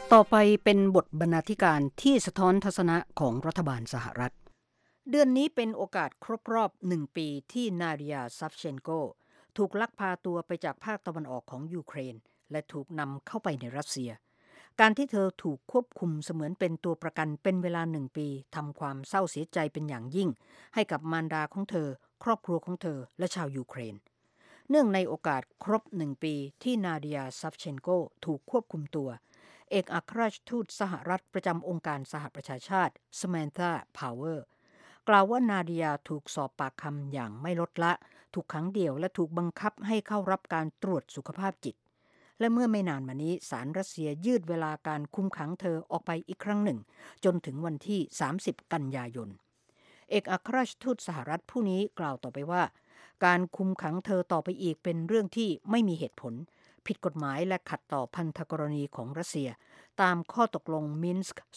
ต่อไปเป็นบทบรรณาธิการที่สะท้อนทัศนะของรัฐบาลสหรัฐเดือนนี้เป็นโอกาสครบรอบ1 ปีที่นาเดีย ซัฟเชนโกถูกลักพาตัวไปจากภาคตะวันออกของยูเครนและถูกนำเข้าไปในรัสเซียการที่เธอถูกควบคุมเสมือนเป็นตัวประกันเป็นเวลา1 ปีทำความเศร้าเสียใจเป็นอย่างยิ่งให้กับมารดาของเธอครอบครัวของเธอและชาวยูเครนเนื่องในโอกาสครบ1 ปีที่นาเดีย ซัฟเชนโกถูกควบคุมตัวเอกอัครราชทูตสหรัฐประจำองค์การสหประชาชาติสแมนธา พาวเวอร์กล่าวว่านาเดียถูกสอบปากคำอย่างไม่ลดละถูกขังเดี่ยวและถูกบังคับให้เข้ารับการตรวจสุขภาพจิตและเมื่อไม่นานมานี้ศาลรัสเซียยืดเวลาการคุมขังเธอออกไปอีกครั้งหนึ่งจนถึงวันที่30 กันยายนเอกอัครราชทูตสหรัฐผู้นี้กล่าวต่อไปว่าการคุมขังเธอต่อไปอีกเป็นเรื่องที่ไม่มีเหตุผลผิดกฎหมายและขัดต่อพันธกรณีของรัสเซียตามข้อตกลงมินสก์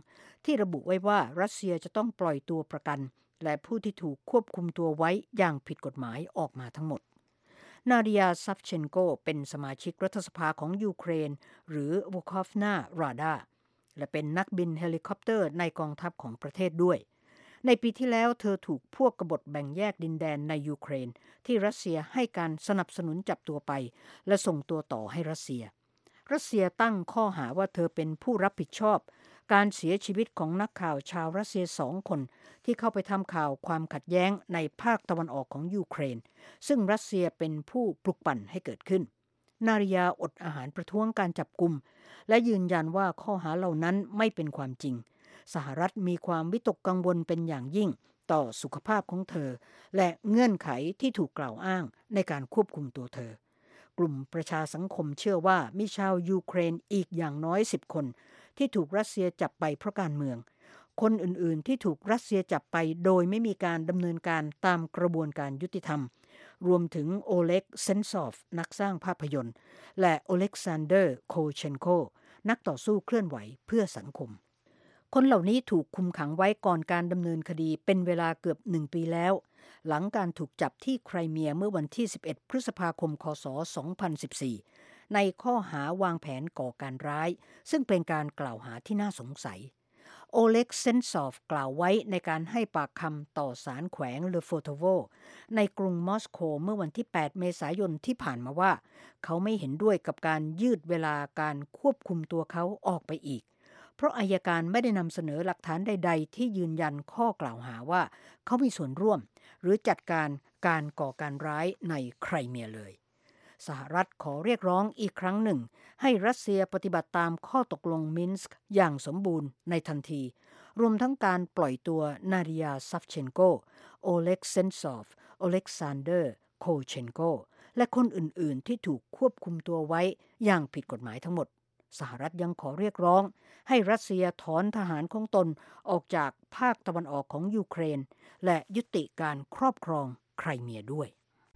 2ที่ระบุไว้ว่ารัสเซียจะต้องปล่อยตัวประกันและผู้ที่ถูกควบคุมตัวไว้อย่างผิดกฎหมายออกมาทั้งหมดนาเดีย ซัฟเชนโกเป็นสมาชิกรัฐสภาของยูเครนหรือวูคอฟนาราดาและเป็นนักบินเฮลิคอปเตอร์ในกองทัพของประเทศด้วยในปีที่แล้วเธอถูกพวกกบฏแบ่งแยกดินแดนในยูเครนที่รัสเซียให้การสนับสนุนจับตัวไปและส่งตัวต่อให้รัสเซียตั้งข้อหาว่าเธอเป็นผู้รับผิดชอบการเสียชีวิตของนักข่าวชาวรัสเซีย2 คนที่เข้าไปทำข่าวความขัดแย้งในภาคตะวันออกของยูเครนซึ่งรัสเซียเป็นผู้ปลุกปั่นให้เกิดขึ้นนาริยาอดอาหารประท้วงการจับกุมและยืนยันว่าข้อหาเหล่านั้นไม่เป็นความจริงสหรัฐมีความวิตกกังวลเป็นอย่างยิ่งต่อสุขภาพของเธอและเงื่อนไขที่ถูกกล่าวอ้างในการควบคุมตัวเธอกลุ่มประชาสังคมเชื่อว่ามีชาวยูเครนอีกอย่างน้อย10 คนที่ถูกรัสเซียจับไปเพราะการเมืองคนอื่นๆที่ถูกรัสเซียจับไปโดยไม่มีการดำเนินการตามกระบวนการยุติธรรมรวมถึงโอเล็ก เซนซอฟนักสร้างภาพยนตร์และโอเล็กซานเดอร์ โคเชนโกนักต่อสู้เคลื่อนไหวเพื่อสังคมคนเหล่านี้ถูกคุมขังไว้ก่อนการดำเนินคดีเป็นเวลาเกือบ1 ปีแล้วหลังการถูกจับที่ไครเมียเมื่อวันที่11 พฤษภาคม คศ. 2014ในข้อหาวางแผนก่อการร้ายซึ่งเป็นการกล่าวหาที่น่าสงสัยโอเล็ก เซนซอฟกล่าวไว้ในการให้ปากคำต่อศาลแขวงเลโฟโตโวในกรุงมอสโกเมื่อวันที่8 เมษายนที่ผ่านมาว่าเขาไม่เห็นด้วยกับการยืดเวลาการควบคุมตัวเขาออกไปอีกเพราะอัยการไม่ได้นำเสนอหลักฐานใดๆที่ยืนยันข้อกล่าวหาว่าเขามีส่วนร่วมหรือจัดการก่อการร้ายในไครเมียเลยสหรัฐขอเรียกร้องอีกครั้งหนึ่งให้รัสเซียปฏิบัติตามข้อตกลงมินสก์อย่างสมบูรณ์ในทันทีรวมทั้งการปล่อยตัวนาเดีย ซัฟเชนโกโอเล็ก เซนซอฟโอเล็กซานเดอร์ โคเชนโกและคนอื่นๆที่ถูกควบคุมตัวไว้อย่างผิดกฎหมายทั้งหมดสหรัฐยังขอเรียกร้องให้รัสเซียถอนทหารของตนออกจากภาคตะวันออกของยูเครนและยุติการครอบครองไครเมียด้วย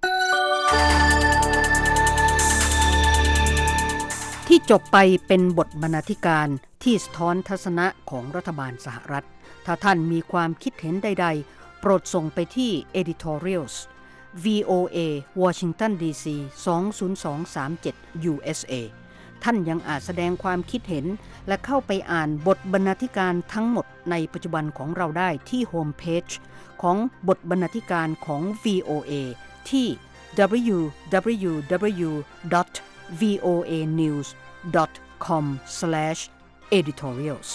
ที่จบไปเป็นบทบรรณาธิการที่สะท้อนทัศนะของรัฐบาลสหรัฐถ้าท่านมีความคิดเห็นใดๆโปรดส่งไปที่ editorials VOA Washington DC 20237 USA ท่านยังอาจแสดงความคิดเห็นและเข้าไปอ่านบทบรรณาธิการทั้งหมดในปัจจุบันของเราได้ที่โฮมเพจของบทบรรณาธิการของ VOA ที่ www.voanews.com/editorials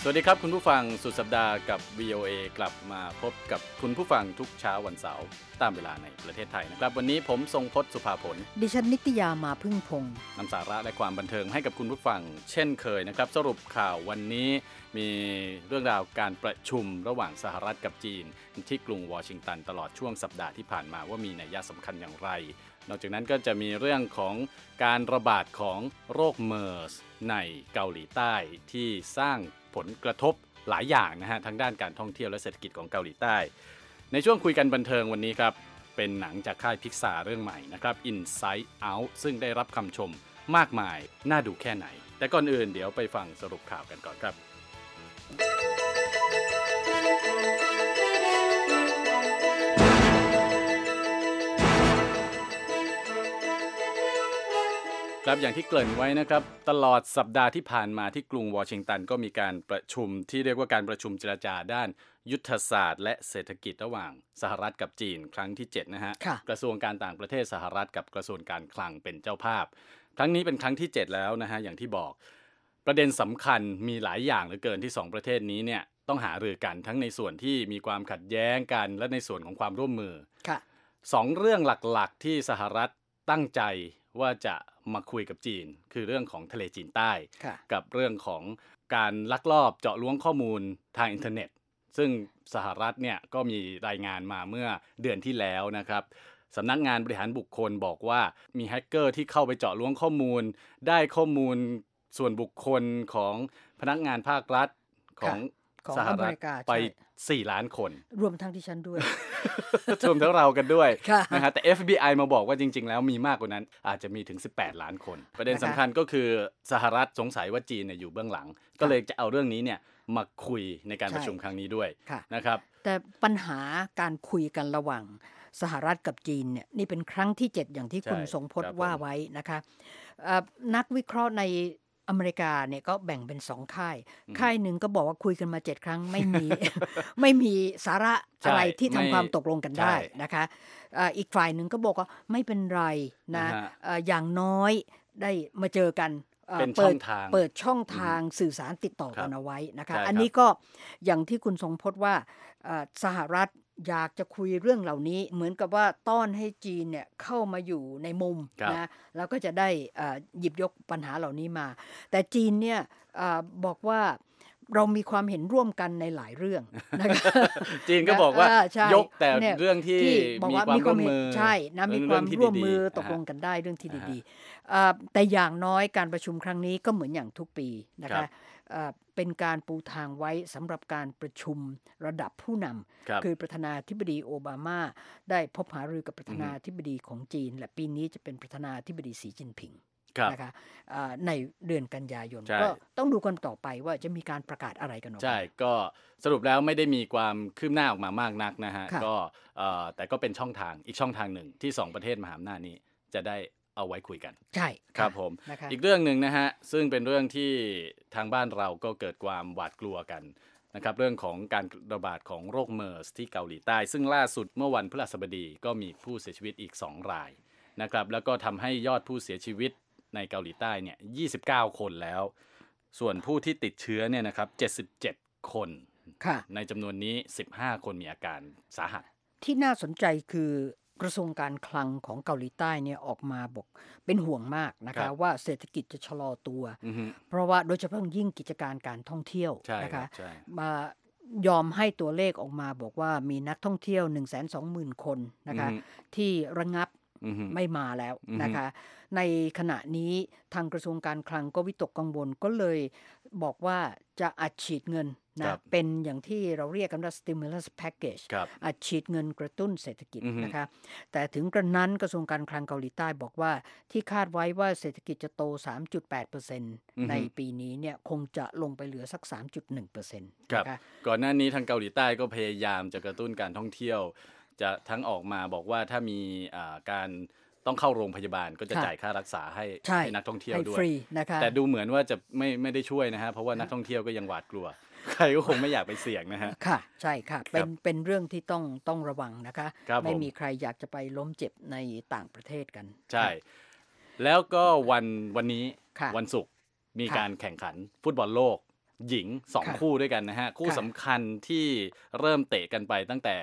สวัสดีครับคุณผู้ฟังสุดสัปดาห์กับ VOA กลับมาพบกับคุณผู้ฟังทุกเช้าวันเสาร์ตามเวลาในประเทศไทยนะครับวันนี้ผมทรงพจน์สุภาผลดิฉันนิตยามาพึ่งพงศ์นำสาระและความบันเทิงให้กับคุณผู้ฟังเช่นเคยนะครับสรุปข่าววันนี้มีเรื่องราวการประชุมระหว่างสหรัฐกับจีนที่กรุงวอชิงตันตลอดช่วงสัปดาห์ที่ผ่านมาว่ามีนัยสำคัญอย่างไรนอกจากนั้นก็จะมีเรื่องของการระบาดของโรคเมอร์สในเกาหลีใต้ที่สร้างผลกระทบหลายอย่างนะฮะทั้งด้านการท่องเที่ยวและเศรษฐกิจของเกาหลีใต้ในช่วงคุยกันบันเทิงวันนี้ครับเป็นหนังจากค่ายพิกซาเรื่องใหม่นะครับ Inside Out ซึ่งได้รับคำชมมากมายน่าดูแค่ไหนแต่ก่อนอื่นเดี๋ยวไปฟังสรุปข่าวกันก่อนครับครับอย่างที่เกริ่นไว้นะครับตลอดสัปดาห์ที่ผ่านมาที่กรุงวอชิงตันก็มีการประชุมที่เรียกว่าการประชุมเจรจาด้านยุทธศาสตร์และเศรษฐกิจระหว่างสหรัฐกับจีนครั้งที่7นะฮะกระทรวงการต่างประเทศสหรัฐกับกระทรวงการคลังเป็นเจ้าภาพครั้งนี้เป็นครั้งที่7แล้วนะฮะอย่างที่บอกประเด็นสำคัญมีหลายอย่างเหลือเกินที่2ประเทศนี้เนี่ยต้องหารือกันทั้งในส่วนที่มีความขัดแย้งกันและในส่วนของความร่วมมือ2เรื่องหลักๆที่สหรัฐตั้งใจว่าจะมาคุยกับจีนคือเรื่องของทะเลจีนใต้กับเรื่องของการลักลอบเจาะล้วงข้อมูลทางอินเทอร์เน็ตซึ่งสหรัฐเนี่ยก็มีรายงานมาเมื่อเดือนที่แล้วนะครับสำนักงานบริหารบุคคลบอกว่ามีแฮกเกอร์ที่เข้าไปเจาะล้วงข้อมูลได้ข้อมูลส่วนบุคคลของพนักงานภาครัฐของสหรัฐไป4 ล้านคนรวมทั้งที่ฉันด้วยรวมทั้งเรากันด้วยนะฮะแต่ FBI มาบอกว่าจริงๆแล้วมีมากกว่านั้นอาจจะมีถึง18 ล้านคนประเด็นสำคัญก็คือสหรัฐสงสัยว่าจีนเนี่ยอยู่เบื้องหลังก็เลยจะเอาเรื่องนี้เนี่ยมาคุยในการประชุมครั้งนี้ด้วยนะครับแต่ปัญหาการคุยกันระหว่างสหรัฐกับจีนเนี่ยนี่เป็นครั้งที่7อย่างที่คุณทรงพจน์ว่าไว้นะคะนักวิเคราะห์ในอเมริกาเนี่ยก็แบ่งเป็น2ค่ายหนึ่งก็บอกว่าคุยกันมา7ครั้งไม่มีสาระอะไรที่ทำความตกลงกันได้นะคะอีกฝ่ายหนึ่งก็บอกว่าไม่เป็นไรนะอย่างน้อยได้มาเจอกันเปิดช่องทางสื่อสารติดต่อกันเอาไว้นะคะอันนี้ก็อย่างที่คุณทรงพจน์ว่าสหรัฐอยากจะคุยเรื่องเหล่านี้เหมือนกับว่าต้อนให้จีนเนี่ยเข้ามาอยู่ในมุมนะแล้วก็จะได้หยิบยกปัญหาเหล่านี้มาแต่จีนเนี่ยบอกว่าเรามีความเห็นร่วมกันในหลายเรื่องนะคะจีนก็บอกว่ายกแต่เรื่องที่มีความร่วมมือใช่นะมีความร่วมมือตกลงกันได้เรื่องที่ดีๆแต่อย่างน้อยการประชุมครั้งนี้ก็เหมือนอย่างทุกปีนะคะเป็นการปูทางไว้สำหรับการประชุมระดับผู้นำคือประธานาธิบดีโอบามาได้พบหารือกับประธานาธิบดีของจีนและปีนี้จะเป็นประธานาธิบดีสีจิ้นผิงนะคะในเดือนกันยายนก็ต้องดูกันต่อไปว่าจะมีการประกาศอะไรกันออกมาใช่ก็สรุปแล้วไม่ได้มีความคืบหน้าออกมามากนักนะฮะก็แต่ก็เป็นช่องทางอีกช่องทางหนึ่งที่2ประเทศมหาอำนาจนี้จะได้เอาไว้คุยกันใช่ครับผมอีกเรื่องนึงนะฮะซึ่งเป็นเรื่องที่ทางบ้านเราก็เกิดความหวาดกลัวกันนะครับเรื่องของการระบาดของโรคเมอร์สที่เกาหลีใต้ซึ่งล่าสุดเมื่อวันพฤหัสบดีก็มีผู้เสียชีวิตอีก2 รายนะครับแล้วก็ทำให้ยอดผู้เสียชีวิตในเกาหลีใต้เนี่ย29 คนแล้วส่วนผู้ที่ติดเชื้อเนี่ยนะครับ77 คนในจำนวนนี้15 คนมีอาการสาหัสที่น่าสนใจคือกระทรวงการคลังของเกาหลีใต้เนี่ยออกมาบอกเป็นห่วงมากนะคะว่าเศรษฐกิจจะชะลอตัวเพราะว่าโดยเฉพาะยิ่งกิจการท่องเที่ยวนะคะมายอมให้ตัวเลขออกมาบอกว่ามีนักท่องเที่ยว 120,000 คนนะคะที่ระงับไม่มาแล้วนะคะในขณะนี้ทางกระทรวงการคลังก็วิตกกังวลก็เลยบอกว่าจะอัดฉีดเงินนะเป็นอย่างที่เราเรียกกันว่า stimulus package อัดฉีดเงินกระตุ้นเศรษฐกิจนะคะแต่ถึงกระนั้นกระทรวงการคลังเกาหลีใต้บอกว่าที่คาดไว้ว่าเศรษฐกิจจะโต 3.8% ในปีนี้เนี่ยคงจะลงไปเหลือสัก 3.1% นะคะก่อนหน้านี้ทางเกาหลีใต้ก็พยายามจะกระตุ้นการท่องเที่ยวจะทั้งออกมาบอกว่าถ้ามีการต้องเข้าโรงพยาบาลก็จะจ่ายค่ารักษาให้นักท่องเที่ยวด้วยแต่ดูเหมือนว่าจะไม่ได้ช่วยนะฮะเพราะว่านักท่องเที่ยวก็ยังหวาดกลัวใครก็คงไม่อยากไปเสี่ยงนะฮะค่ะใช่ค่ะเป็นเรื่องที่ต้องระวังนะคะไม่มีใครอยากจะไปล้มเจ็บในต่างประเทศกันใช่แล้วก็วันนี้วันศุกร์มีการแข่งขันฟุตบอลโลกหญิง2 ค่ะคู่ด้วยกันนะฮะคู่ค่ะสำคัญที่เริ่มเตะกันไปตั้งแต่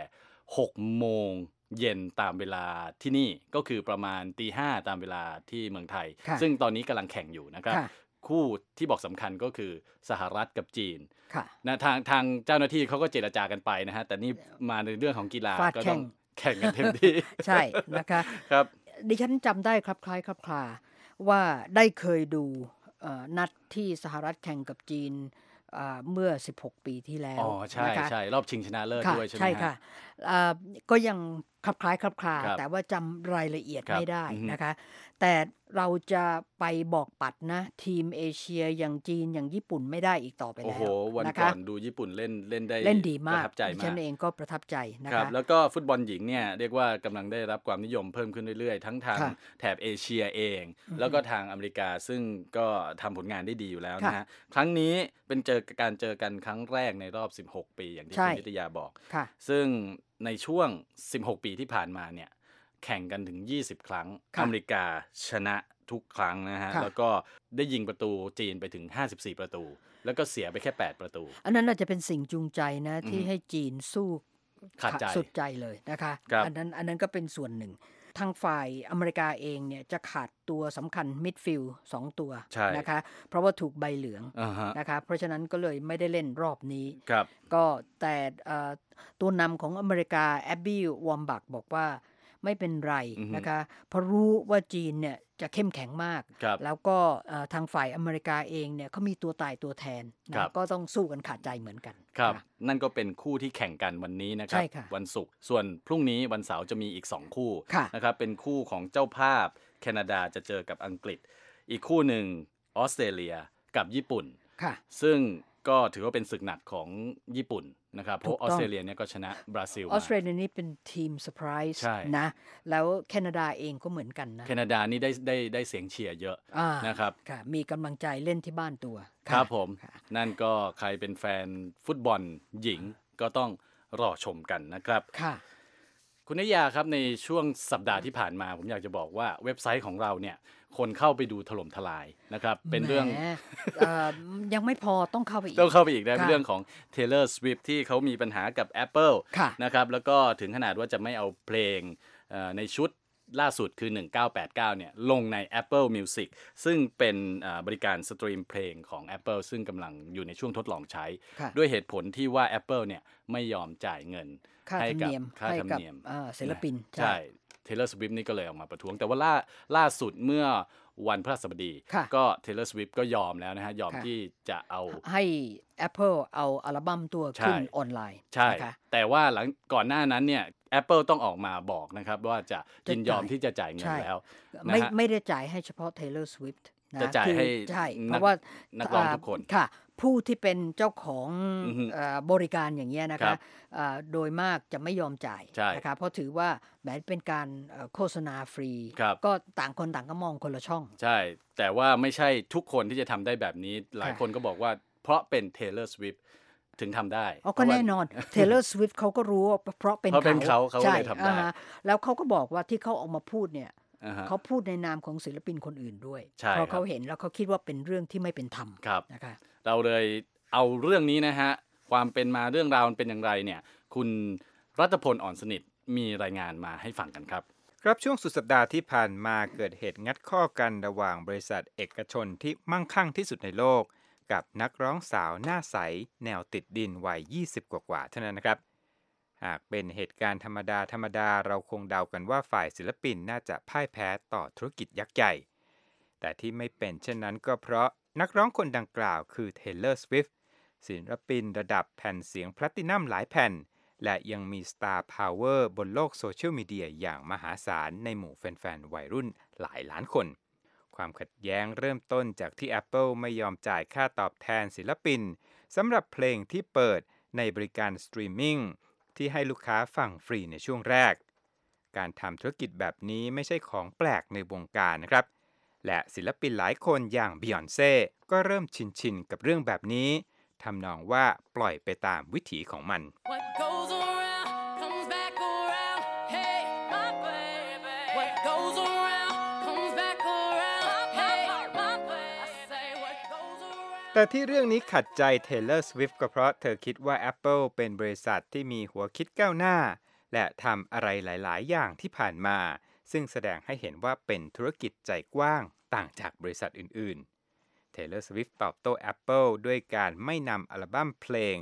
6 โมงเย็นตามเวลาที่นี่ก็คือประมาณตี 5ตามเวลาที่เมืองไทยค่ะซึ่งตอนนี้กำลังแข่งอยู่นะครับค่ะคู่ที่บอกสำคัญก็คือสหรัฐกับจีนค่ะนะทางเจ้าหน้าที่เขาก็เจรจากันไปนะฮะแต่นี่มาในเรื่องของกีฬาฟาดก็แข่ต้อง งแข่งกันเต็มที่ใช่นะคะครับดิฉันจำได้ครับคล้ายครับคลาว่าได้เคยดูนัดที่สหรัฐแข่งกับจีนเมื่อ16 ปีที่แล้วอ๋อใช่นะคะใช่รอบชิงชนะเลิศค่ะด้วยใช่ไหมใช่ฮะค่ะก็ยังคลับคล้ายคลับคลาครับแต่ว่าจำรายละเอียดครับไม่ได้อือฮึนะคะ แต่เราจะไปบอกปัดนะ ทีมเอเชียอย่างจีนอย่างญี่ปุ่นไม่ได้อีกต่อไปโอ้แล้โหววันนะก่คะอนดูญี่ปุ่นเล่นได้เล่นดีปมาระกทับใจดิมาฉักนเองก็ประทับใจนะครัคะบแล้วก็ฟุตบอลหญิงเนี่ยเรียกว่ากำลังได้รับความนิยมเพิ่มขึ้นเรื่อยๆ ทั้งทางค่ะแถบเอเชียเอง แล้วก็ทางอเมริกาซึ่งก็ทำผลงานได้ดีอยู่แล้วนะฮะครั้งนี้เป็นการเจอกันครั้งแรกในรอบ 16 ปีอย่างที่ใช่คุณนิตยาบอกค่ะซึ่งในช่วง 16 ปีที่ผ่านมาเนี่ยแข่งกันถึง 20 ครั้งค่ะอเมริกาชนะทุกครั้งนะฮะค่ะแล้วก็ได้ยิงประตูจีนไปถึง 54 ประตู แล้วก็เสียไปแค่ 8 ประตูอันนั้นอาจจะเป็นสิ่งจูงใจนะที่อือฮึให้จีนสู้ขาดใจสุดใจเลยนะคะครับอันนั้นก็เป็นส่วนหนึ่ง ทางฝ่ายอเมริกาเองเนี่ยจะขาดตัวสำคัญมิดฟิลด์2 ตัวใช่นะคะ เพราะว่าถูกใบเหลืองอ่าฮะนะคะ เพราะฉะนั้นก็เลยไม่ได้เล่นรอบนี้ครับก็แต่ตัวนำของอเมริกาแอบบี้วอมบักบอกว่าไม่เป็นไรอือฮึนะคะเพราะรู้ว่าจีนเนี่ยจะเข้มแข็งมากครับแล้วก็ทางฝ่ายอเมริกาเองเนี่ยเขามีตัวตายตัวแทนนะครับ ก็ต้องสู้กันขาดใจเหมือนกันครับค่ะนั่นก็เป็นคู่ที่แข่งกันวันนี้นะครัใช่ค่ะวันศุกร์ส่วนพรุ่งนี้วันเสาร์จะมีอีก 2 คู่ค่ะนะครับเป็นคู่ของเจ้าภาพแคนาดาจะเจอกับอังกฤษ อีกคู่หนึ่งออสเตรเลียกับญี่ปุ่นค่ะซึ่งก็ถือว่าเป็นศึกหนักของญี่ปุ่นนะครับเพถูราะกอต้องอสเตรเลียเนี่ยก็ชนะบราซิลออสเตรมาเลียนี่เป็นทีมเซอร์ไพรส์ใช่นะแล้วแคนาดาเองก็เหมือนกันนะแคนาดานี่ได้เสียงเชียร์เยอะอ่านะครับค่ะมีกำลังใจเล่นที่บ้านตัวครับผมค่ะนั่นก็ใครเป็นแฟนฟุตบอลหญิงก็ต้องรอชมกันนะครับค่ะคุณนิยาครับในช่วงสัปดาห์ที่ผ่านมาผมอยากจะบอกว่าเว็บไซต์ของเราเนี่ยคนเข้าไปดูถล่มทลายนะครับเป็นเรื่องแหมยังไม่พอต้องเข้าไปอีกต้องเข้าไปอีกนะค่ะเรื่องของ Taylor Swift ที่เขามีปัญหากับ Apple ค่ะนะครับแล้วก็ถึงขนาดว่าจะไม่เอาเพลงในชุดล่าสุดคือ 1989 เนี่ยลงใน Apple Music ซึ่งเป็นบริการสตรีมเพลงของ Apple ซึ่งกำลังอยู่ในช่วงทดลองใช้ค่ะด้วยเหตุผลที่ว่า Apple เนี่ยไม่ยอมจ่ายเงินค่าให้ธรรมกับเนียมค่าให้ธรรมกับเนียมศิลปินใช่ Taylor Swift นี่ก็เลยออกมาประท้วง แต่ว่าล่าสุดเมื่อวันพฤหัสบดีค่ะก็ Taylor Swift ก็ยอมแล้วนะฮะยอมค่ะที่จะเอาให้ Apple เอาอัลบั้มตัวขึ้นใช่ออนไลน์ใช่นะคะแต่ว่าก่อนหน้านั้นเนี่ย Apple ต้องออกมาบอกนะครับว่าจะยินยอมจะจ่ายที่จะจ่ายเงินใช่แล้วไม่นะฮะไม่ได้จ่ายให้เฉพาะ Taylor Swift นะจะจ่ายคือให้ใช่นักเพราะว่านักร้องทุกคนค่ะ ผู้ที่เป็นเจ้าของอือฮึบริการอย่างเงี้ยนะครัคะบโดยมากจะไม่ยอมจ่ายใช่นะคะเพราะถือว่าแม้เป็นการโฆษณาฟรีครับก็ต่างคนต่างก็มองคนละช่องใช่ แต่ว่าไม่ใช่ทุกคนที่จะทำได้แบบนี้ หลายค่ะคนก็บอกว่าเพราะเป็น Taylor Swift ถึงทำได้อ๋อเพก็ราะว่าแน่นอน Taylor Swift เขาก็รู้ว่าเพราะเป็นเพราะเป็นเขาก็ใช่เลยทำได้ฮะแล้วเขาก็บอกว่าที่เขาออกมาพูดเนี่ยอ่าฮะเขาพูดในนามของศิลปินคนอื่นด้วยใช่เพราะครัเขาบเห็นแล้วเขาคิดว่าเป็นเรื่องที่ไม่เป็นธรรมครับนะคะเราเลยเอาเรื่องนี้นะฮะ ความเป็นมาเรื่องราวมันเป็นอย่างไรเนี่ย คุณรัตพลอ่อนสนิทมีรายงานมาให้ฟังกันครับครับช่วงสุดสัปดาห์ที่ผ่านมาเกิดเหตุงัดข้อกันระหว่างบริษัทเอกชนที่มั่งคั่งที่สุดในโลก กับนักร้องสาวหน้าใสแนวติดดินวัย 20 กว่าๆเท่านั้นนะครับ หากเป็นเหตุการณ์ธรรมดาเราคงเดากันว่าฝ่ายศิลปินน่าจะพ่ายแพ้ต่อธุรกิจยักษ์ใหญ่ แต่ที่ไม่เป็นเช่นนั้นก็เพราะนักร้องคนดังกล่าวคือ Taylor Swift ศิลปินระดับแผ่นเสียงแพลตินัมหลายแผ่น และยังมี Star Power บนโลกโซเชียลมีเดียอย่างมหาศาลในหมู่แฟนๆวัยรุ่นหลายล้านคน ความขัดแย้งเริ่มต้นจากที่ Apple ไม่ยอมจ่ายค่าตอบแทนศิลปินสำหรับเพลงที่เปิดในบริการสตรีมมิ่งที่ให้ลูกค้าฟังฟรีในช่วงแรก การทำธุรกิจแบบนี้ไม่ใช่ของแปลกในวงการนะครับ และศิลปินหลายคนอย่างบียอนเซ่ก็เริ่มชินกับเรื่องแบบนี้ทำนองว่าปล่อยไปตามวิถีของมัน What goes around comes back around. Hey, my baby. What goes around comes back around. Hey, my baby. I say what goes around แต่ที่เรื่องนี้ขัดใจ Taylor Swift ก็เพราะเธอคิดว่า Apple เป็นบริษัทที่มีหัวคิดก้าวหน้าและทำอะไรหลายๆ อย่างที่ผ่านมาซึ่งแสดงให้เห็นว่าเป็นธุรกิจใจกว้างต่างจากบริษัทอื่นๆ Taylor Swift ตอบโต้ Apple ด้วยการไม่นำอัลบั้มเพลง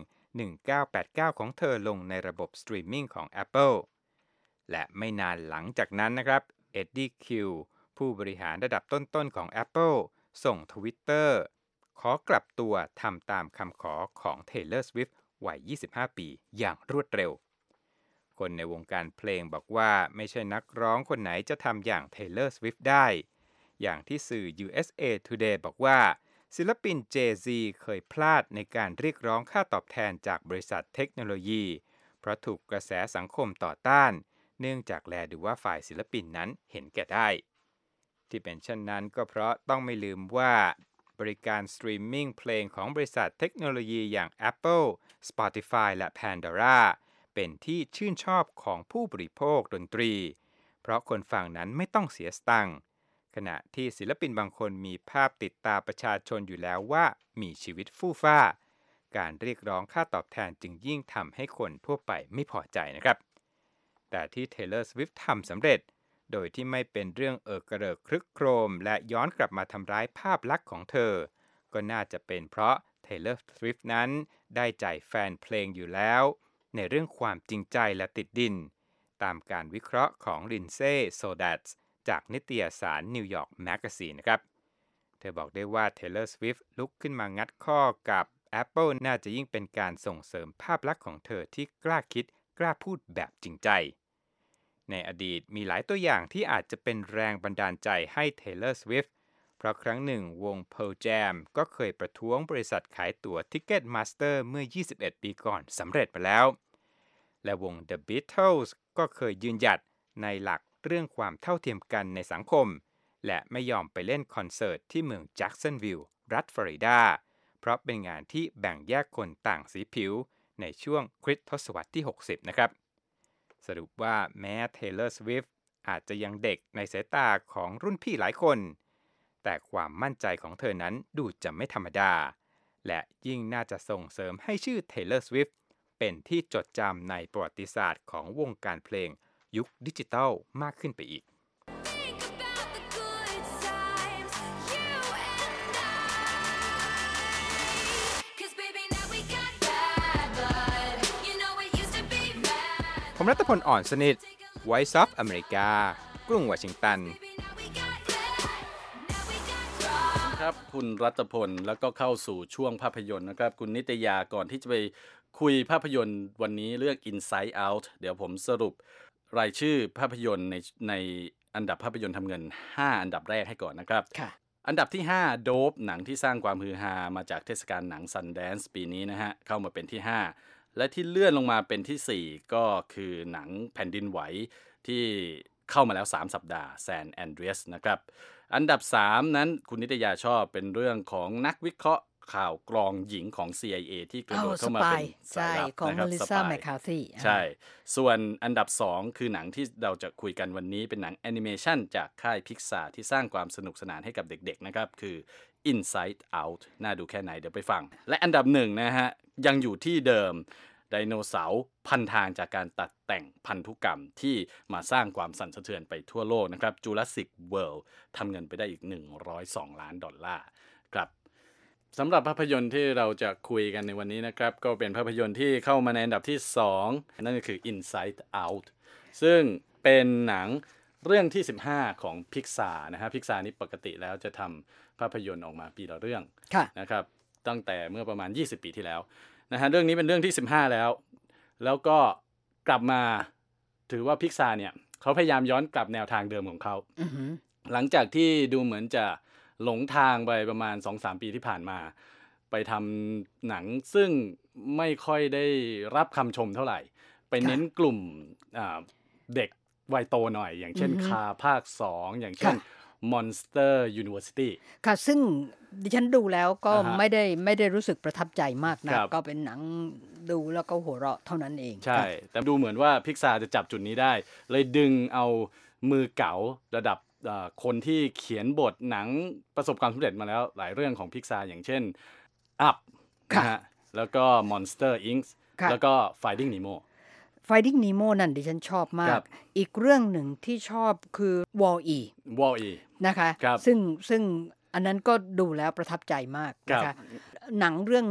1989 ของเธอลงในระบบสตรีมมิ่งของ Apple และไม่นานหลังจากนั้นนะครับเอ็ดดี้คิวผู้บริหารระดับต้นๆของ Apple ส่ง Twitter ขอกลับตัวทำตามคำขอของ Taylor Swift วัย 25 ปีอย่างรวดเร็วคนในวงการเพลงบอกว่าไม่ใช่นักร้องคนไหนจะทำอย่าง Taylor Swift ได้อย่างที่สื่อ USA Today บอกว่าศิลปิน Jay-Z เคยพลาดในการเรียกร้องค่าตอบแทนจากบริษัทเทคโนโลยีเพราะถูกกระแสสังคมต่อต้านเนื่องจากแลดูว่าฝ่ายศิลปินนั้นเห็นแก่ได้ที่เป็นเช่นนั้นก็เพราะต้องไม่ลืมว่าบริการสตรีมมิ่งเพลงของบริษัทเทคโนโลยีอย่าง Apple, Spotify และ Pandora เป็นที่ชื่นชอบของผู้บริโภคดนตรีเพราะคนฟังนั้นไม่ต้องเสียสตังค์ขณะที่ศิลปินบางคนมีภาพติดตาประชาชนอยู่แล้วว่ามีชีวิตฟู่ฟ้าการเรียกร้องค่าตอบแทนจึงยิ่งทำให้คนทั่วไปไม่พอใจนะครับแต่ที่ Taylor Swift ทำสำเร็จโดยที่ไม่เป็นเรื่องกระเริกครึกโครมและย้อนกลับมาทำร้ายภาพลักษณ์ของเธอก็น่าจะเป็นเพราะ Taylor Swift นั้นได้ใจแฟนเพลงอยู่แล้วในเรื่องความจริงใจและติดดินตามการวิเคราะห์ของ Lindsay Sodads จากนิตยสาร New York Magazine นะครับเธอบอกได้ว่า Taylor Swift ลุกขึ้นมางัดข้อกับ Apple น่าจะยิ่งเป็นการส่งเสริมภาพลักษณ์ของเธอที่กล้าคิดกล้าพูดแบบจริงใจในอดีตมีหลายตัวอย่างที่อาจจะเป็นแรงบันดาลใจให้ Taylor Swift เพราะครั้งหนึ่งวง Pearl Jam ก็เคยประท้วงบริษัทขายตั๋ว Ticketmaster เมื่อ 21 ปีก่อนสำเร็จมาแล้วและวง The Beatles ก็เคยยืนหยัดในหลักเรื่องความเท่าเทียมกันในสังคมและไม่ยอมไปเล่นคอนเสิร์ตที่เมืองแจ็กสันวิลล์รัฐฟลอริดาเพราะเป็นงานที่แบ่งแยกคนต่างสีผิวในช่วงคริสตศตวรรษที่ 60 นะครับสรุปว่าแม้ Taylor Swift อาจจะยังเด็กในสายตาของรุ่นพี่หลายคนแต่ความมั่นใจของเธอนั้นดูจะไม่ธรรมดาและยิ่งน่าจะส่งเสริมให้ชื่อ Taylor Swift เป็นที่จดจำในประวัติศาสตร์ของวงการเพลงยุคดิจิทัลมากขึ้นไปอีกผมรัตพลอ่อนสนิท Voice of America กรุงวอชิงตันครับคุณรัตพลแล้วก็เข้าสู่ช่วงภาพยนตร์นะครับคุณนิตยาก่อนที่จะไปคุยภาพยนตร์วันนี้เรื่อง Inside Out เดี๋ยวผมสรุปรายชื่อภาพยนตร์ในอันดับภาพยนตร์ทำเงิน5อันดับแรกให้ก่อนนะครับอันดับที่5 Dope หนังที่สร้างความฮือฮามาจากเทศกาลหนัง Sundance ปีนี้นะฮะเข้ามาเป็นที่5และที่เลื่อนลงมาเป็นที่4ก็คือหนังแผ่นดินไหวที่เข้ามาแล้ว3สัปดาห์ San Andreas นะครับอันดับ3นั้นคุณนิตยาชอบเป็นเรื่องของนักวิเคราะห์ข่าวกรองหญิงของ CIA ที่กระโดดเข้ามาเป็นสายลับของนะครับ Melissa McCarthy ใช่ส่วนอันดับ2คือหนังที่เราจะคุยกันวันนี้เป็นหนังแอนิเมชันจากค่าย Pixar ที่สร้างความสนุกสนานให้กับเด็กๆนะครับคือ Inside Out น่าดูแค่ไหนเดี๋ยวไปฟังและอันดับ1นะฮะยังอยู่ที่เดิมไดโนเสาร์พันทางจากการตัดแต่งพันธุกรรมที่มาสร้างความสั่นสะเทือนไปทั่วโลกนะครับ Jurassic World ทำเงินไปได้อีก$102 ล้านครับสำหรับภาพยนตร์ที่เราจะคุยกันในวันนี้นะครับก็เป็นภาพยนตร์ที่เข้ามาในอันดับที่2นั่นก็คือ Inside Out ซึ่งเป็นหนังเรื่องที่15ของ Pixar นะฮะ Pixar นี่ปกติแล้วจะทำภาพยนตร์ออกมาปีละเรื่องนะครับตั้งแต่เมื่อประมาณ20 ปีที่แล้วนะฮะเรื่องนี้เป็นเรื่องที่15แล้วก็กลับมาถือว่า Pixar เนี่ยเขาพยายามย้อนกลับแนวทางเดิมของเขา หลังจากที่ดูเหมือนจะหลงทางไปประมาณ 2-3 ปีที่ผ่านมาไปทำหนังซึ่งไม่ค่อยได้รับคำชมเท่าไหร่ไปเน้นกลุ่มเด็กวัยโตหน่อยอย่างเช่นคาภาค2อย่างเช่นMonster University ค่ะซึ่งดิฉันดูแล้วก็ไม่ได้รู้สึกประทับใจมากนะก็เป็นหนังดูแล้วก็หัวเราะเท่านั้นเองใช่แต่ดูเหมือนว่า Pixar จะจับจุดนี้ได้เลยดึงเอามือเก๋าระดับคนที่เขียนบทหนังประสบความสำเร็จมาแล้วหลายเรื่องของ Pixar อย่างเช่น Up ค่ะนะฮะแล้วก็ Monster Inc ค่ะแล้วก็ Finding Nemo Finding Nemo นั่นดิฉันชอบมาครักบอีกเรื่องหนึ่งที่ชอบคือ Wall-E Wall-E นะคะครับซึ่งอันนั้นก็ดูแล้วประทับใจมากนะครัคะบหนังเรื่อง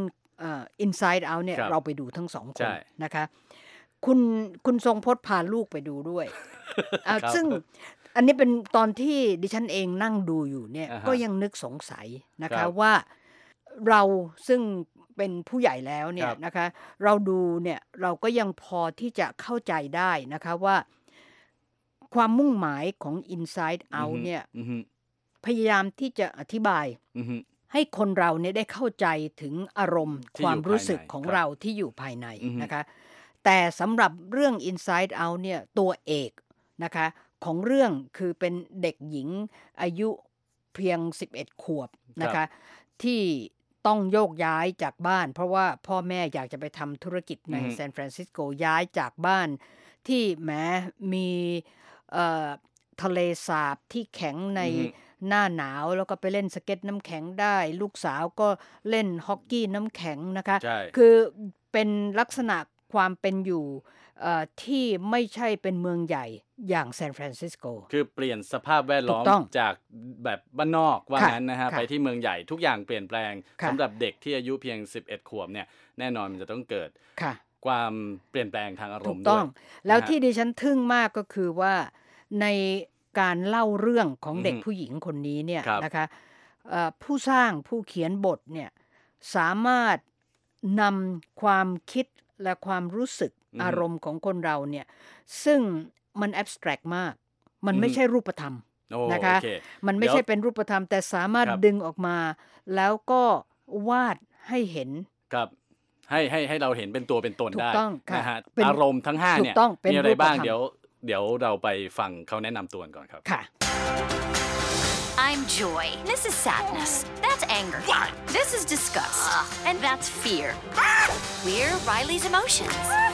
Inside Out เนี่ยครับเราไปดูทั้งสองคใช่นนะคะคุณทรงพจน์พาลูกไปดูด้วยครับซึ่งอันนี้เป็นตอนที่ดิฉันเองนั่งดูอยู่เนี่ยอ่าฮะก็ยังนึกสงสัยนะครัคะบว่าเราซึ่งเป็นผู้ใหญ่แล้วเนี่คยรับนะคะเราดูเนี่ยเราก็ยังพอที่จะเข้าใจได้นะคะว่าความมุ่งหมายของ Inside Out เนี่ยอือฮึพยายามที่จะอธิบายอือฮึให้คนเราเนี่ยได้เข้าใจถึงอารมณ์ที่ความอยู่รู้สึกภายในของครับเราที่อยู่ภายในอือฮึนะคะแต่สำหรับเรื่อง Inside Out เนี่ยตัวเอกนะคะของเรื่องคือเป็นเด็กหญิงอายุเพียง11 ขวบนะคะที่ต้องโยกย้ายจากบ้าน เพราะว่าพ่อแม่อยากจะไปทำธุรกิจในอือฮึซานฟรานซิสโกย้ายจากบ้านที่แม้มีทะเลสาบที่แข็งในอือฮึหน้าหนาวแล้วก็ไปเล่นสเก็ตน้ำแข็งได้ ลูกสาวก็เล่นฮอกกี้น้ำแข็งนะคะใช่คือเป็นลักษณะความเป็นอยู่ที่ไม่ใช่เป็นเมืองใหญ่อย่างซานฟรานซิสโกคือเปลี่ยนสภาพแวดล้อมถูกต้องจากแบบบ้านนอกว่าค่ะงั้นนะฮะค่ะไปที่เมืองใหญ่ทุกอย่างเปลี่ยนแปลงค่ะสำหรับเด็กที่อายุเพียง11 ขวบเนี่ยแน่นอนมันจะต้องเกิดค่ะความเปลี่ยนแปลงทางอารถูมกณ์ต้ด้อวงยแล้วนะฮะที่ดิฉันทึ่งมากก็คือว่าในการเล่าเรื่องของเด็กอือฮึผู้หญิงคนนี้เนี่ยครับนะคะผู้สร้างผู้เขียนบทเนี่ยสามารถนำความคิดและความรู้สึกอือฮึอารมณ์ของคนเราเนี่ยซึ่งมันแอบสแตรกมาก มันอือฮึไม่ใช่รูปธรรมโอ้นะคะโอเคมันไม่เดี๋ยวใช่เป็นรูปธรรมแต่สามารถครับดึงออกมา แล้วก็วาดให้เห็นครับให้เราเห็นเป็นตัวเป็นตนถูกได้ต้องค่ะนะฮะเป็นอารมณ์ทั้ง 5 ถูกเนี่ยต้องเป็นมีอะไรบ้างรูปธรรมเดี๋ยวเราไปฟังเขาแนะนำตัวกันก่อนครับค่ะ I'm joy. This is sadness. That's anger. What? This is disgust. And that's fear. We're Riley's emotions.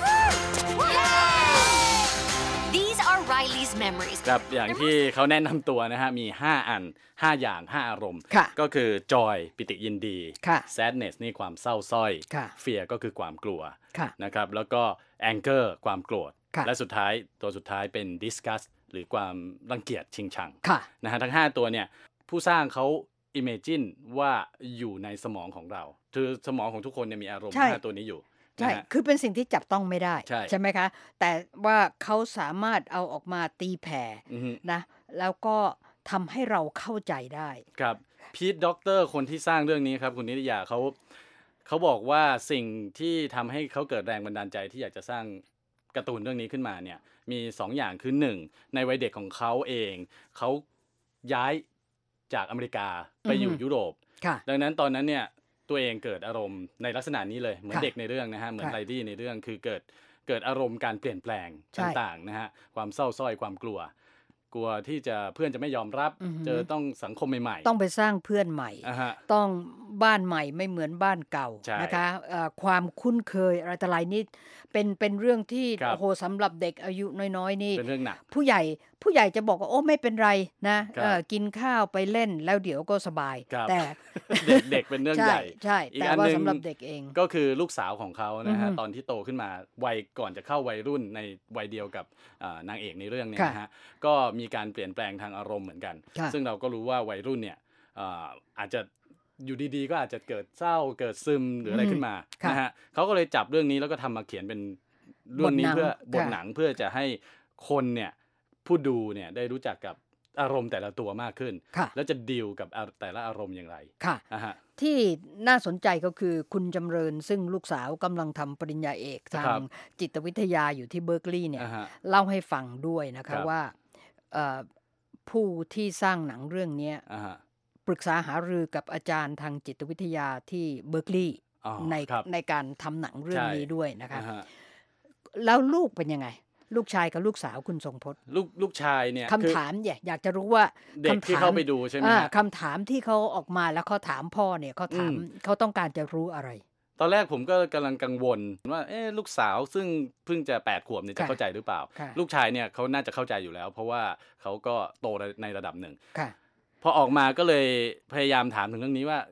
These are Riley's memories. ครับอย่างที่เขาแนะนำตัวนะฮะมี 5 อัน 5 อย่าง 5 อารมณ์ค่ะก็คือ joy ปิติยินดีค่ะ sadness นี่ความเศร้าสร้อยค่ะ fear ก็คือความกลัวค่ะนะครับแล้วก็ anger ความโกรธค่ะและสุดท้ายตัวสุดท้ายเป็น disgust หรือความรังเกียจชิงชังค่ะนะฮะทั้ง 5 ตัวเนี่ยผู้สร้างเขา imagine ว่าอยู่ในสมองของเราคือสมองของทุกคนเนี่ยมีอารมณ์ใช่ 5 ตัวนี้อยู่ใช่นะฮะคือเป็นสิ่งที่จับต้องไม่ได้ใช่ไหมคะ แต่ว่าเขาสามารถเอาออกมาตีแผ่อือฮึนะ แล้วก็ทำให้เราเข้าใจได้ครับพีทด็อกเตอร์คนที่สร้างเรื่องนี้ครับคุณนิตยาเขาบอกว่าสิ่งที่ทำให้เขาเกิดแรงบันดาลใจที่อยากจะสร้างการ์ตูนเรื่องนี้ขึ้นมาเนี่ยมี 2 อย่างคือ 1. ในวัยเด็กของเขาเองเขาย้ายจากอเมริกาไปอยู่อือฮึยุโรปค่ะดังนั้นตอนนั้นเนี่ยตัวเองเกิดอารมณ์ในลักษณะนี้เลยเหมือนค่ะเด็กในเรื่องนะฮะเหมือนค่ะไรดี้ในเรื่องคือเกิดอารมณ์การเปลี่ยนแปลงใช่ต่างๆนะฮะความเศร้าส้อยความกลัวที่จะเพื่อนจะไม่ยอมรับอือฮึเจอต้องสังคมใหม่ๆต้องไปสร้างเพื่อนใหม่อ่าฮะต้องบ้านใหม่ไม่เหมือนบ้านเก่าใช่นะคะความคุ้นเคยอะไรต่ออะไรนี่เป็นเรื่องที่ครับโอ้โหสำหรับเด็กอายุน้อยๆนี่เป็นเรื่องหนักผู้ใหญ่จะบอกว่าโอ้ไม่เป็นไรนะครับ กินข้าวไปเล่นแล้วเดี๋ยวก็สบายครับแต่เด็กเป็นเรื่องใหญ่ใช่อีกแต่อันว่าหนึ่งสำหรับเด็กเองก็คือลูกสาวของเขานะฮะอือฮึตอนที่โตขึ้นมาวัยก่อนจะเข้าวัยรุ่นในวัยเดียวกับนางเอกในเรื่องเนี่ยค่ะนะฮะก็มีการเปลี่ยนแปลงทางอารมณ์เหมือนกันค่ะซึ่งเราก็รู้ว่าวัยรุ่นเนี่ยอาจจะอยู่ดีๆก็อาจจะเกิดเศร้าเกิดซึมหรืออะไรขึ้นมาค่ะนะฮะเขาก็เลยจับเรื่องนี้แล้วก็ทำมาเขียนเป็นเรื่องนี้บทหนังเพื่อบทค่ะหนังเพื่อจะให้คนเนี่ยผู้ดูเนี่ยได้รู้จักกับอารมณ์แต่ละตัวมากขึ้นค่ะแล้วจะดีลกับแต่ละอารมณ์อย่างไรค่ะนะฮะที่น่าสนใจก็คือคุณจำเริญซึ่งลูกสาวกำลังทำปริญญาเอกทาครังบจิตวิทยาอยู่ที่เบิร์กลีย์เนี่ยอ่าฮะเล่าให้ฟังด้วยนะครัคะบว่าผู้ที่สร้างหนังเรื่องนี้อ่าฮะปรึกษาหารือกับอาจารย์ทางจิตวิทยาที่เบิร์กลีย์อ๋อในครับในการทำหนังเรื่องใช่นี้ด้วยนะคะอ่าฮะแล้วลูกเป็นยังไง ลูกชายกับลูกสาวคุณทรงพจน์ลูกชายเนี่ยคำคือถามเนี่ยอยากจะรู้ว่าเด็กที่เข้าไปดูใช่ไหมฮะคำถามที่เขาออกมาแล้วเขาถามพ่อเนี่ยเขาถามอืมเขาต้องการจะรู้อะไรตอนแรกผมก็กำลังกังวลว่าลูกสาวซึ่งเพิ่งจะ8 ขวบเนี่ยจะค่ะเข้าใจหรือเปล่าค่ะลูกชายเนี่ยเขาน่าจะเข้าใจอยู่แล้ว เพราะว่าเขาก็โตในระดับหนึ่งค่ะพอออกมาก็เลยพยายามถามถึงเรื่องนี้ว่า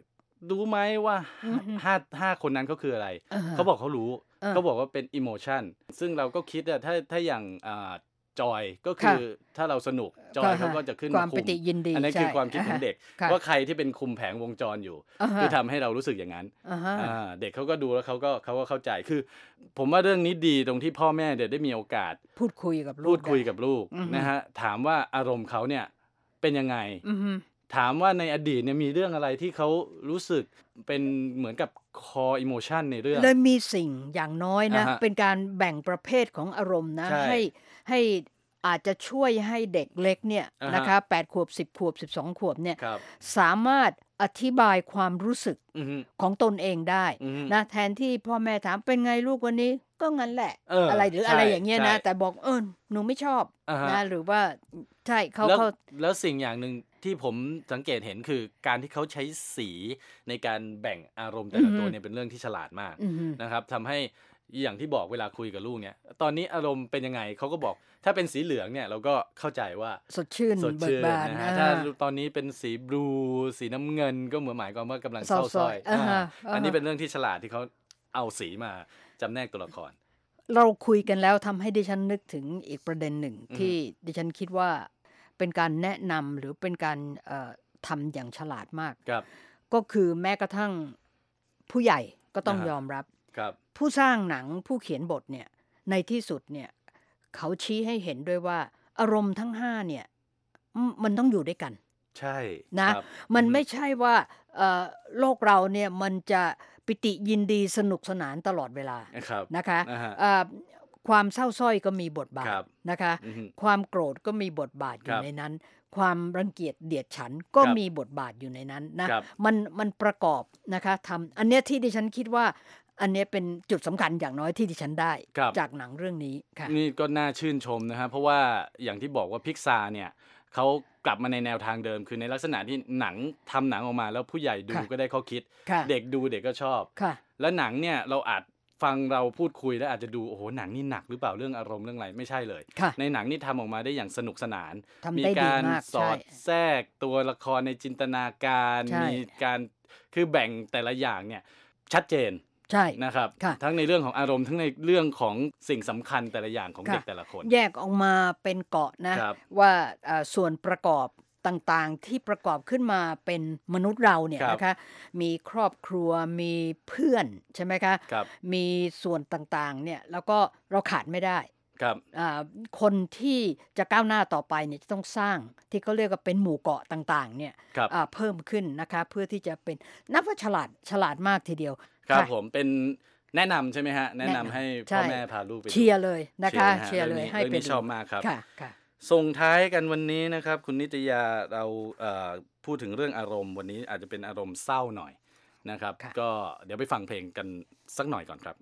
รู้ไหมว่าอือฮึห้าคนนั้นเขาคืออะไรอ่าฮะเขาบอกเขารู้เออเขาบอกว่าเป็นอิโมชันซึ่งเราก็คิดอะถ้าอย่างจอยก็คือถ้าเราสนุกจอยเขาก็จะขึ้นควาาม คุปิมติยินดีอันนั้นคือใช่ความคิดของเด็กค่ะว่าใครที่เป็นคุมแผงวงจรอยู่อ่าฮะคือทำให้เรารู้สึกอย่างนั้นอ่าฮะเด็กเขาก็ดูแล้วเขาก็เข้าใจคือ ผมว่าเรื่องนี้ดีตรงที่พ่อแม่เด็กได้มีโอกาสพูดคุยกับลูกพูดคุยกับลูกอือฮึนะฮะถามว่าอารมณ์เขาเนี่ยเป็นยังไงอือฮึถามว่าในอดีตเนี่ยมีเรื่องอะไรที่เขารู้สึกเป็นเหมือนกับคออิโมชันในเรื่องเลยมีสิ่งอย่างน้อยนะอ่าฮะเป็นการแบ่งประเภทของอารมณ์นะใช่ให้อาจจะช่วยให้เด็กเล็กเนี่ยอ่าฮะนะคะ8 ขวบ 10 ขวบ 12 ขวบเนี่ยครับสามารถอธิบายความรู้สึกอือฮึของตนเองได้อือฮึนะแทนที่พ่อแม่ถามเป็นไงลูกวันนี้ก็งั้นแหละ อะไรหรือใช่อะไรอย่างเงี้ยนะใช่แต่บอกหนูไม่ชอบอ่าฮะนะหรือว่าใช่เขาแล้วเขาแล้วสิ่งอย่างหนึ่งที่ผมสังเกตเห็นคือการที่เขาใช้สีในการแบ่งอารมณ์แต่ละตัวเนี่ยเป็นเรื่องที่ฉลาดมากอือฮึนะครับทำให้อย่างที่บอกเวลาคุยกับลูกเนี่ยตอนนี้อารมณ์เป็นยังไงเขาก็บอกถ้าเป็นสีเหลืองเนี่ยเราก็เข้าใจว่าสดชื่นสดเบิกชื่นบานนะฮะอ่าถ้าตอนนี้เป็นสีบลูสีน้ำเงินก็เหมือนหมายความว่ากำลังเศร้าเศร้าส้ส้ออย ยอ่าฮะอันนี้อ่าฮะเป็นเรื่องที่ฉลาดที่เขาเอาสีมาจำแนกตัวละครเราคุยกันแล้วทำให้ดิฉันนึกถึงอีกประเด็นหนึ่งอือฮึที่ดิฉันคิดว่าเป็นการแนะนำหรือเป็นการทำอย่างฉลาดมากครับก็คือแม้กระทั่งผู้ใหญ่ก็ต้องอ่าฮะยอมรับครับผู้สร้างหนังผู้เขียนบทเนี่ยในที่สุดเนี่ยเขาชี้ให้เห็นด้วยว่าอารมณ์ทั้งห้าเนี่ยมันต้องอยู่ด้วยกันใช่นะครับมันไม่ใช่ว่าโลกเราเนี่ยมันจะปิติยินดีสนุกสนานตลอดเวลาครับนะคะอ่าฮะความเศร้าส้อยก็มีบทบาคทรับนะคะอือฮึความโกรธก็มีบทบาทอคยู่รับในนั้น ความรังเกียจเดียดฉันก็ครับมีบทบาทอยู่ในนั้นนะครับ มันประกอบนะคะทำอันเนี้ยที่ดิฉันคิดว่าอันเนี้ยเป็นจุดสำคัญอย่างน้อยที่ดิฉันได้ครับจากหนังเรื่องนี้ค่ะนี่ก็น่าชื่นชมนะฮะเพราะว่าอย่างที่บอกว่าพิกซาเนี่ยเขากลับมาในแนวทางเดิม คือในลักษณะที่หนังทำหนังออกมาแล้วผู้ใหญ่ดูค่ะก็ได้ข้อคิดค่ะเด็กดูเด็กก็ชอบค่ะแล้วหนังเนี่ยเราอาจฟังเราพูดคุยแล้วอาจจะดูโอ้โหหนังนี่หนักหรือเปล่าเรื่องอารมณ์เรื่องอะไรไม่ใช่เลยค่ะในหนังนี่ทำออกมาได้อย่างสนุกสนานทำมีได้ดีการมากสอดใช่แทรกตัวละครในจินตนาการใช่มีการคือแบ่งแต่ละอย่างเนี่ยชัดเจนใช่นะครับค่ะทั้งในเรื่องของอารมณ์ทั้งในเรื่องของสิ่งสำคัญแต่ละอย่างของค่ะเด็กแต่ละคนแยกออกมาเป็นเกาะนะครับ ว่าส่วนประกอบต่างๆที่ประกอบขึ้นมาเป็นมนุษย์เราเนี่ยครับนะคะมีครอบครัวมีเพื่อนใช่ไหมคะครับมีส่วนต่างๆเนี่ยแล้วก็เราขาดไม่ได้ครับคนที่จะก้าวหน้าต่อไปเนี่ยจะต้องสร้างที่เขาเรียกว่าเป็นหมู่เกาะต่างๆเนี่ยครับเพิ่มขึ้นนะคะเพื่อที่จะเป็นนับว่าฉลาดมากทีเดียวครับะผมเป็นแนะนำใช่ไหมฮะ แนะนำให้ใช่พ่อแม่พาลูกไปดูเชียร์เลยนะคะเชีเชียยร์ร์นะเลยฮะให้เรื่องนี้ไปดูชอบมากครับค่ะค่ะส่งท้ายกันวันนี้นะครับ คุณนิตยาเราพูดถึงเรื่องอารมณ์วันนี้อาจจะเป็นอารมณ์เศร้าหน่อยนะครับค่ะก็เดี๋ยวไปฟังเพลงกันสักหน่อยก่อนครับ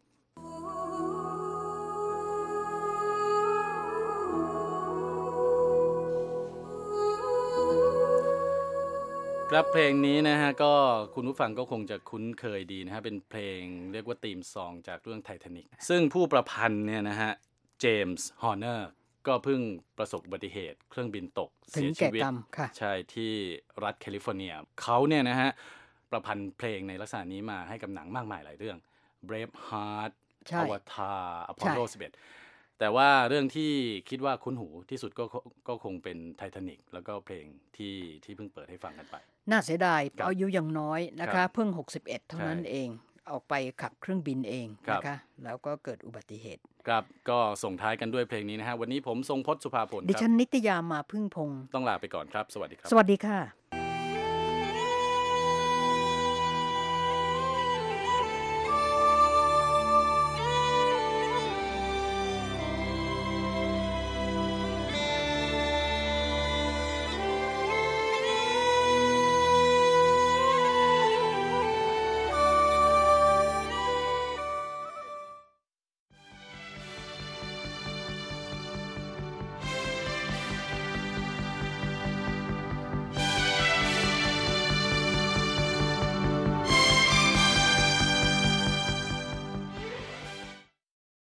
ครับเพลงนี้นะฮะก็คุณผู้ฟังก็คงจะคุ้นเคยดีนะฮะเป็นเพลงเรียกว่าธีมซองจากเรื่องไททานิกซึ่งผู้ประพันธ์เนี่ยนะฮะเจมส์ฮอร์เนอร์ก็เพิ่งประสบอุบัติเหตุเครื่องบินตกถึงเสียชีแก่วิตกรรมค่ะใช่ที่รัฐแคลิฟอร์เนียเขาเนี่ยนะฮะประพันธ์เพลงในลักษณะนี้มาให้กับหนังมากมายหลายเรื่อง Braveheart ใช่ Avatar Apollo 11 แต่ว่าเรื่องที่คิดว่าคุ้นหูที่สุดก็คงเป็นไททานิกแล้วก็เพลงที่เพิ่งเปิดให้ฟังกันไปน่าเสียดายครับอายุยังน้อยนะครัคะบเพิ่ง 61 เท่านั้นใช่เองออกไปขับเครื่องบินเองครับนะคะแล้วก็เกิดอุบัติเหตุครับก็ส่งท้ายกันด้วยเพลงนี้นะฮะวันนี้ผมทรงพจน์สุภาผลดิคฉัรับนนิตยามาพึ่งพงศ์ต้องลาไปก่อนครับ สวัสดีครับสวัสดีค่ะ